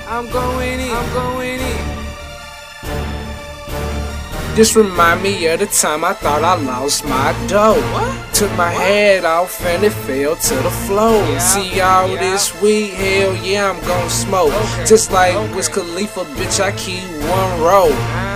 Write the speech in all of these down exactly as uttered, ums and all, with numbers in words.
I'm going in, I'm going in. This remind me of the time I thought I lost my dough. What? Took my what? head off and it fell to the floor. Yeah. See all yeah. this weed, hell yeah, I'm gon' smoke. Okay. Just like okay. Wiz Khalifa, bitch, I keep one roll.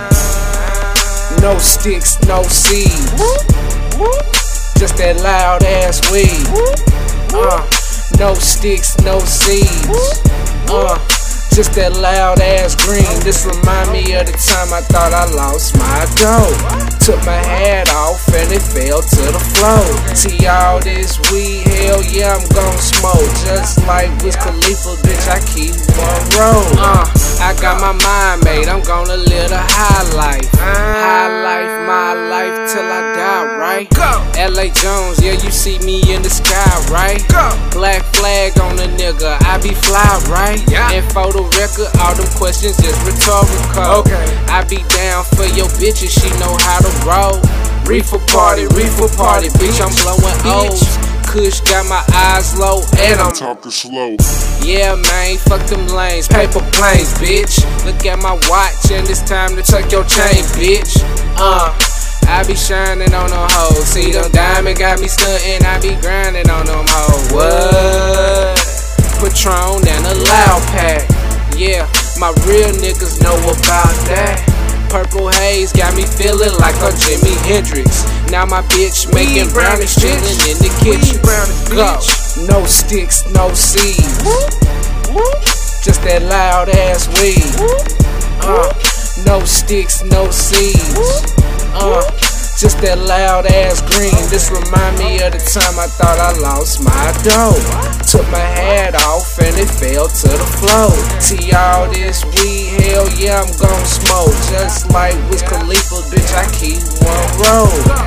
No sticks, no seeds. Just that loud ass weed. Uh, no sticks, no seeds. Uh. Just that loud ass green. This remind me of the time I thought I lost my dough. Took my hat off and it fell to the floor. See all this weed, hell yeah, I'm gon' smoke. Just like Wiz Khalifa, bitch, I keep one roll. Uh, I got my mind made, I'm gonna live the high life. High life, my life till I die, right? L A Jones, yeah, you see me in the sky, right? Black flag on the nigga, I be fly, right? And photo record, all them questions just rhetorical. Okay. I be down for your bitches, she know how to roll. Reefer party, reefer party, bitch, I'm blowing O's. Kush got my eyes low and I'm talking slow. Yeah, man, fuck them lanes, paper planes, bitch. Look at my watch and it's time to tuck your chain, bitch. Uh, I be shining on them hoes. See them diamond got me stuntin', I be grinding on them hoes. What? Patron and a loud pack. Yeah, my real niggas know about that. Purple haze got me feeling like a Jimi Hendrix. Now my bitch making brownies chillin' in the kitchen. Go. No sticks, no seeds. Just that loud ass weed. Uh, no sticks, no seeds. Uh, just that loud ass green. This remind me of the time I thought I lost my dough. Took my hat off and it fell to the floor. See all this weed, hell yeah, I'm gon' smoke. Just like Wiz Khalifa, bitch, I keep one roll.